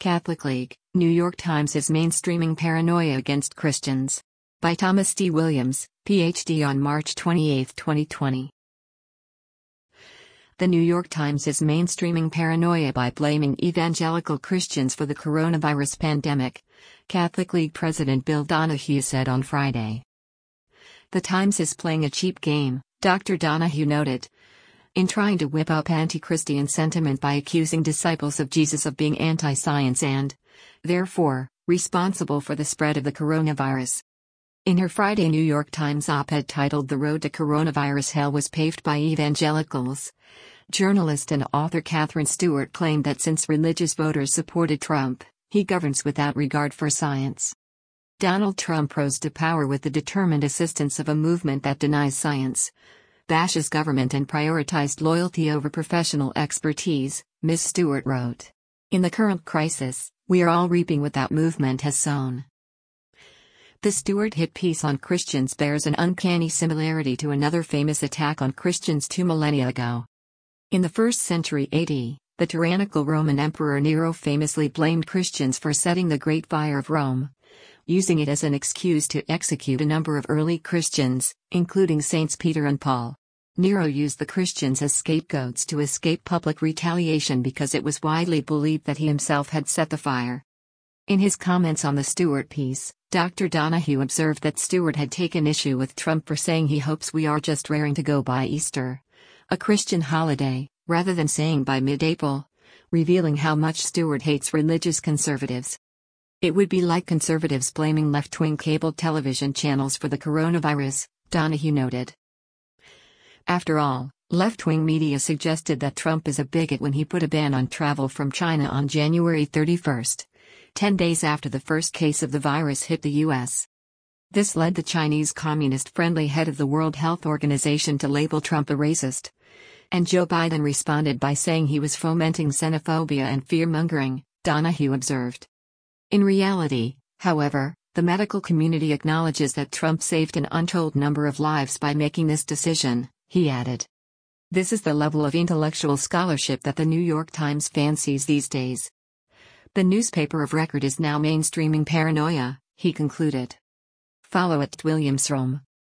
Catholic League, New York Times is mainstreaming paranoia against Christians. By Thomas D. Williams, Ph.D. on March 28, 2020. The New York Times is mainstreaming paranoia by blaming evangelical Christians for the coronavirus pandemic, Catholic League President Bill Donohue said on Friday. The Times is playing a cheap game, Dr. Donohue noted, in trying to whip up anti-Christian sentiment by accusing disciples of Jesus of being anti-science and, therefore, responsible for the spread of the coronavirus. In her Friday New York Times op-ed titled "The Road to Coronavirus Hell Was Paved by Evangelicals," journalist and author Katherine Stewart claimed that since religious voters supported Trump, he governs without regard for science. Donald Trump rose to power with the determined assistance of a movement that denies science, bashes government and prioritized loyalty over professional expertise, Ms. Stewart wrote. In the current crisis, we are all reaping what that movement has sown. The Stewart hit piece on Christians bears an uncanny similarity to another famous attack on Christians 2 millennia ago. In the 1st century AD, the tyrannical Roman Emperor Nero famously blamed Christians for setting the Great Fire of Rome, using it as an excuse to execute a number of early Christians, including Saints Peter and Paul. Nero used the Christians as scapegoats to escape public retaliation because it was widely believed that he himself had set the fire. In his comments on the Stewart piece, Dr. Donohue observed that Stewart had taken issue with Trump for saying he hopes we are just raring to go by Easter, a Christian holiday, rather than saying by mid-April, revealing how much Stewart hates religious conservatives. It would be like conservatives blaming left-wing cable television channels for the coronavirus, Donohue noted. After all, left-wing media suggested that Trump is a bigot when he put a ban on travel from China on January 31, 10 days after the first case of the virus hit the U.S. This led the Chinese communist-friendly head of the World Health Organization to label Trump a racist. And Joe Biden responded by saying he was fomenting xenophobia and fear-mongering, Donohue observed. In reality, however, the medical community acknowledges that Trump saved an untold number of lives by making this decision, he added. This is the level of intellectual scholarship that the New York Times fancies these days. The newspaper of record is now mainstreaming paranoia, he concluded. Follow @WilliamsRome.